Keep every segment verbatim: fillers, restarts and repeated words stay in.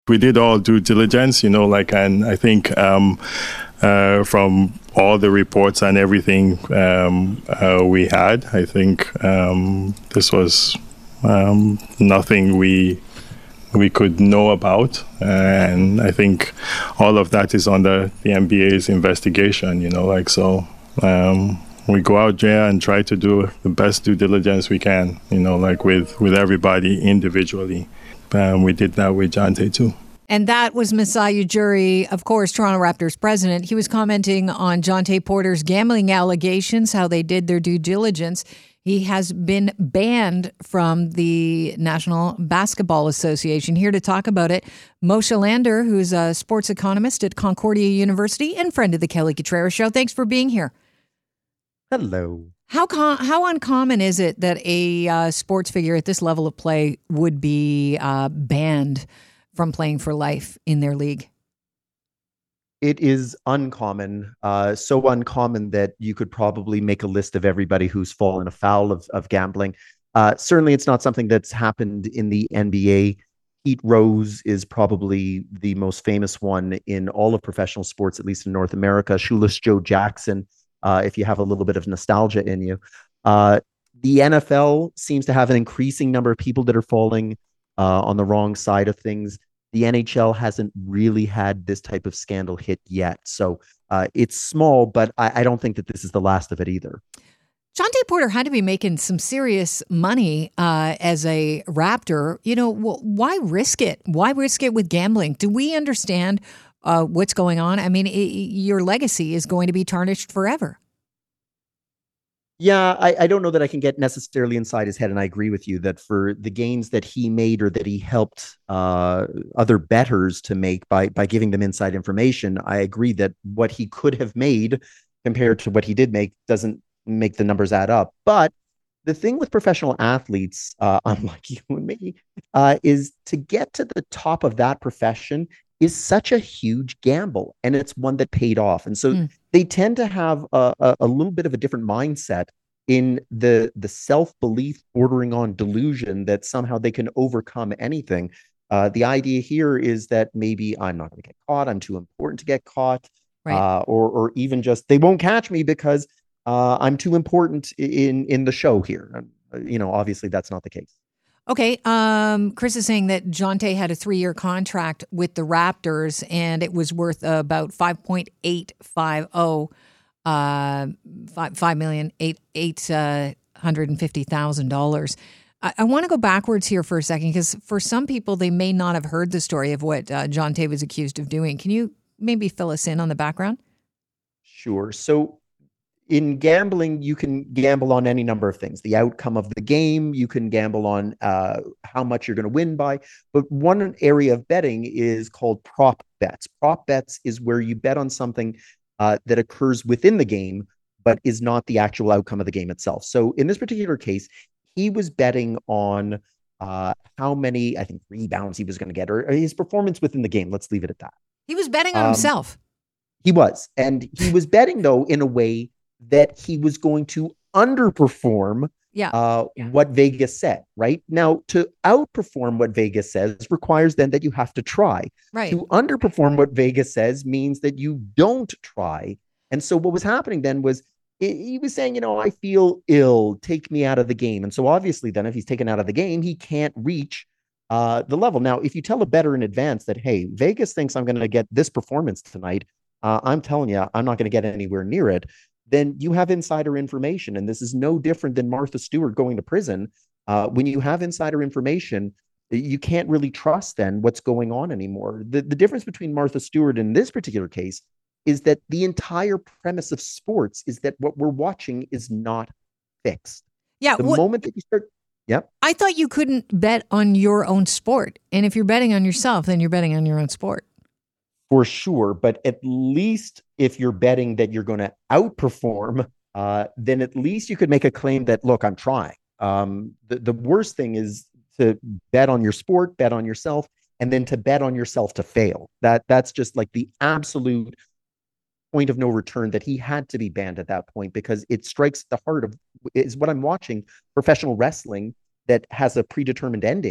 We did all due diligence, you know, like, and I think um, uh, from all the reports and everything um, uh, we had, I think um, this was um, nothing we we could know about, and I think all of that is under the N B A's investigation, you know, like, so um, we go out there and try to do the best due diligence we can, you know, like with, with everybody individually. Um, we did that with Jonte too. And that was Masai Ujiri, of course, Toronto Raptors president. He was commenting on Jonte Porter's gambling allegations, how they did their due diligence. He has been banned from the National Basketball Association. Here to talk about it, Moshe Lander, who's a sports economist at Concordia University and friend of the Kelly Cutrara Show. Thanks for being here. Hello. How com- how uncommon is it that a uh, sports figure at this level of play would be uh, banned from playing for life in their league? It is uncommon, uh, so uncommon that you could probably make a list of everybody who's fallen afoul of, of gambling. Uh, certainly, it's not something that's happened in the N B A. Pete Rose is probably the most famous one in all of professional sports, at least in North America. Shoeless Joe Jackson, uh, if you have a little bit of nostalgia in you. Uh, the N F L seems to have an increasing number of people that are falling uh, on the wrong side of things. The N H L hasn't really had this type of scandal hit yet. So uh, it's small, but I, I don't think that this is the last of it either. Jonte Porter had to be making some serious money uh, as a Raptor. You know, wh- why risk it? Why risk it with gambling? Do we understand uh, what's going on? I mean, it, your legacy is going to be tarnished forever. Yeah, I, I don't know that I can get necessarily inside his head, and I agree with you that for the gains that he made or that he helped uh, other bettors to make by by giving them inside information, I agree that what he could have made compared to what he did make doesn't make the numbers add up. But the thing with professional athletes, uh, unlike you and me, uh, is to get to the top of that profession is such a huge gamble, and it's one that paid off. And so mm. they tend to have a, a, a little bit of a different mindset in the the self-belief bordering on delusion that somehow they can overcome anything. Uh, the idea here is that maybe I'm not going to get caught, I'm too important to get caught, right. uh, or or even just they won't catch me because uh, I'm too important in in the show here. You know, obviously that's not the case. Okay, um, Chris is saying that Jonte had a three-year contract with the Raptors, and it was worth uh, about five point eight five zero, uh, five five million eight eight uh, hundred and fifty thousand dollars. I, I want to go backwards here for a second because for some people they may not have heard the story of what uh, Jonte was accused of doing. Can you maybe fill us in on the background? Sure. So, in gambling, you can gamble on any number of things. The outcome of the game, you can gamble on uh, how much you're going to win by. But one area of betting is called prop bets. Prop bets is where you bet on something uh, that occurs within the game, but is not the actual outcome of the game itself. So in this particular case, he was betting on uh, how many, I think, rebounds he was going to get, or his performance within the game. Let's leave it at that. He was betting on um, himself. He was. And he was betting, though, in a way that he was going to underperform yeah. Uh, yeah. what Vegas said, right? Now, to outperform what Vegas says requires then that you have to try. Right. To underperform what Vegas says means that you don't try. And so what was happening then was he was saying, you know, I feel ill, take me out of the game. And so obviously then if he's taken out of the game, he can't reach uh, the level. Now, if you tell a bettor in advance that, hey, Vegas thinks I'm going to get this performance tonight, uh, I'm telling you, I'm not going to get anywhere near it, then you have insider information. And this is no different than Martha Stewart going to prison. Uh, when you have insider information, you can't really trust then what's going on anymore. The, the difference between Martha Stewart in this particular case is that the entire premise of sports is that what we're watching is not fixed. Yeah. The what, moment that you start, yep. I thought you couldn't bet on your own sport. And if you're betting on yourself, then you're betting on your own sport. For sure. But at least if you're betting that you're going to outperform, uh, then at least you could make a claim that, look, I'm trying. Um, the, the worst thing is to bet on your sport, bet on yourself, and then to bet on yourself to fail. That That's just like the absolute point of no return that he had to be banned at that point, because it strikes the heart of is what I'm watching professional wrestling that has a predetermined ending.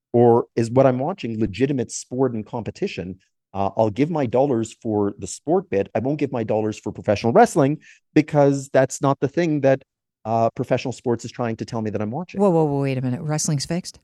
or is what I'm watching legitimate sport and competition? Uh, I'll give my dollars for the sport bit. I won't give my dollars for professional wrestling because that's not the thing that uh, professional sports is trying to tell me that I'm watching. Whoa, whoa, whoa, wait a minute. Wrestling's fixed?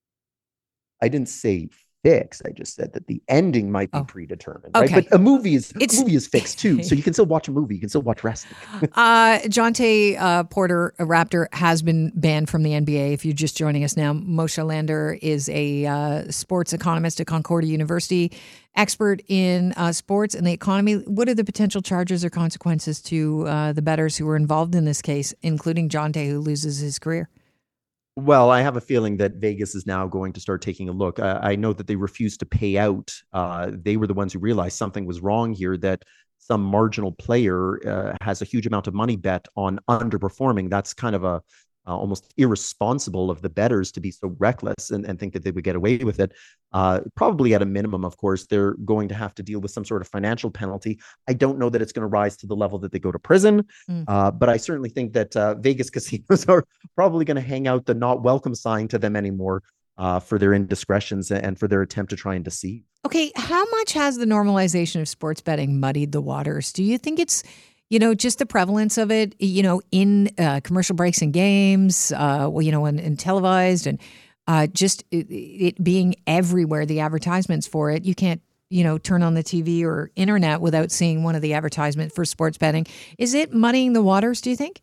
I didn't say fixed. I just said that the ending might be oh. predetermined. Okay. Right? But a movie is It's... a movie is fixed too. So you can still watch a movie. You can still watch wrestling. uh, Jonte uh, Porter, a Raptor, has been banned from the N B A. If you're just joining us now, Moshe Lander is a uh, sports economist at Concordia University, expert in uh, sports and the economy. What are the potential charges or consequences to uh, the bettors who were involved in this case, including Jonte, who loses his career? Well, I have a feeling that Vegas is now going to start taking a look. Uh, I know that they refused to pay out. Uh, they were the ones who realized something was wrong here, that some marginal player uh, has a huge amount of money bet on underperforming. That's kind of a uh, almost irresponsible of the bettors to be so reckless and, and think that they would get away with it. Uh, probably at a minimum, of course, they're going to have to deal with some sort of financial penalty. I don't know that it's going to rise to the level that they go to prison, mm. uh, but I certainly think that uh, Vegas casinos are probably going to hang out the not welcome sign to them anymore uh, for their indiscretions and for their attempt to try and deceive. Okay, how much has the normalization of sports betting muddied the waters? Do you think it's, you know, just the prevalence of it, you know, in uh, commercial breaks and games, uh, well, you know, and, and televised, and uh, just it, it being everywhere, the advertisements for it. You can't, you know, turn on the T V or internet without seeing one of the advertisements for sports betting. Is it muddying the waters, do you think?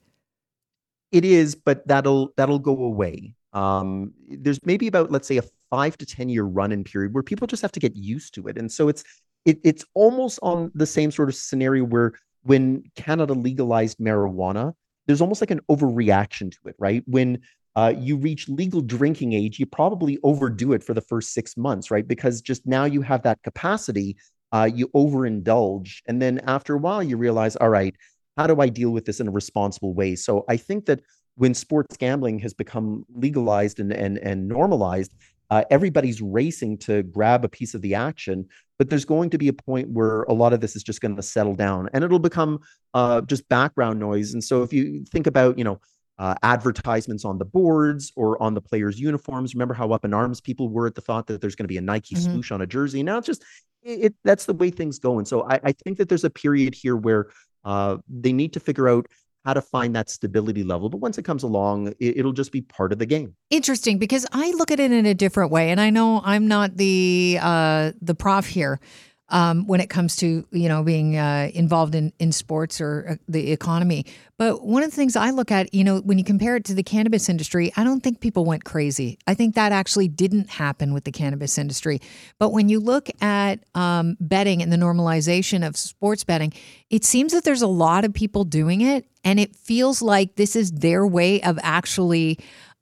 It is, but that'll that'll go away. Um, there's maybe about, let's say, a five to ten year run-in period where people just have to get used to it. And so it's it, it's almost on the same sort of scenario where when Canada legalized marijuana, there's almost like an overreaction to it, right? When uh, you reach legal drinking age, you probably overdo it for the first six months, right? Because just now you have that capacity, uh, you overindulge. And then after a while, you realize, all right, how do I deal with this in a responsible way? So I think that when sports gambling has become legalized and, and, and normalized, uh, everybody's racing to grab a piece of the action. But there's going to be a point where a lot of this is just going to settle down and it'll become uh, just background noise. And so if you think about, you know, uh, advertisements on the boards or on the players' uniforms, remember how up in arms people were at the thought that there's going to be a Nike mm-hmm. swoosh on a jersey. Now it's just, it, it that's the way things go. And so I, I think that there's a period here where uh, they need to figure out how to find that stability level. But once it comes along, it, it'll just be part of the game. Interesting, because I look at it in a different way. And I know I'm not the uh, the prof here um, when it comes to, you know, being uh, involved in, in sports or uh, the economy. But one of the things I look at, you know, when you compare it to the cannabis industry, I don't think people went crazy. I think that actually didn't happen with the cannabis industry. But when you look at um, betting and the normalization of sports betting, it seems that there's a lot of people doing it. And it feels like this is their way of actually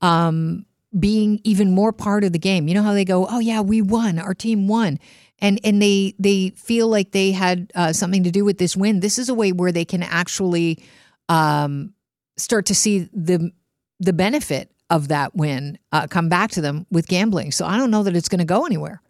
um, being even more part of the game. You know how they go, oh, yeah, we won. Our team won. And and they they feel like they had uh, something to do with this win. This is a way where they can actually um, start to see the the benefit of that win uh, come back to them with gambling. So I don't know that it's going to go anywhere.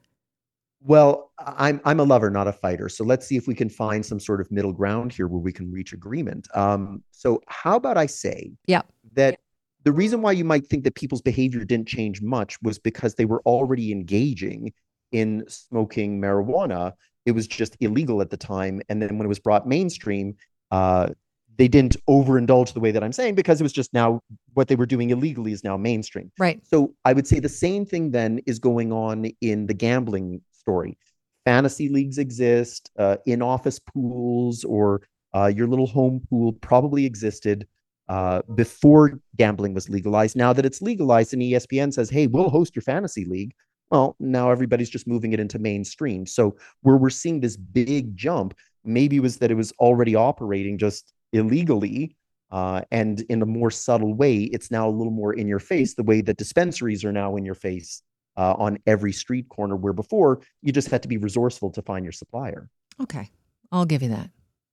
Well, I'm I'm a lover, not a fighter. So let's see if we can find some sort of middle ground here where we can reach agreement. Um, so how about I say yeah. that the reason why you might think that people's behavior didn't change much was because they were already engaging in smoking marijuana. It was just illegal at the time. And then when it was brought mainstream, uh, they didn't overindulge the way that I'm saying, because it was just now what they were doing illegally is now mainstream. Right. So I would say the same thing then is going on in the gambling story. Fantasy leagues exist, uh, in-office pools or uh, your little home pool probably existed uh, before gambling was legalized. Now that it's legalized and E S P N says, hey, we'll host your fantasy league, well, now everybody's just moving it into mainstream. So where we're seeing this big jump, maybe was that it was already operating just illegally, uh, and in a more subtle way, it's now a little more in your face, the way that dispensaries are now in your face uh, on every street corner, where before you just had to be resourceful to find your supplier. Okay, I'll give you that.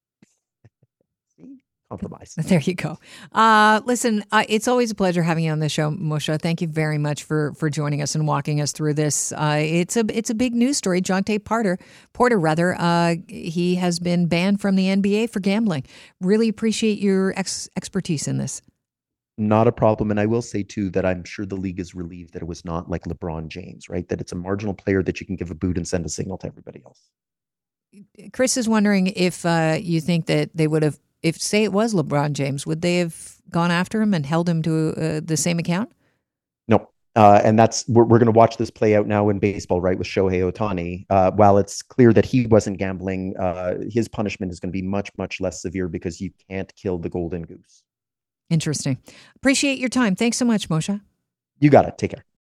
Compromise. There you go. Uh, listen, uh, it's always a pleasure having you on the show, Moshe. Thank you very much for for joining us and walking us through this. Uh, it's a it's a big news story. Jonte Porter, Porter rather, uh, he has been banned from the N B A for gambling. Really appreciate your ex- expertise in this. Not a problem. And I will say, too, that I'm sure the league is relieved that it was not like LeBron James, right? That it's a marginal player that you can give a boot and send a signal to everybody else. Chris is wondering if uh, you think that they would have, if say it was LeBron James, would they have gone after him and held him to uh, the same account? No. Uh, and that's, we're, we're going to watch this play out now in baseball, right, with Shohei Ohtani. Uh, while it's clear that he wasn't gambling, uh, his punishment is going to be much, much less severe because you can't kill the golden goose. Interesting. Appreciate your time. Thanks so much, Moshe. You got it. Take care.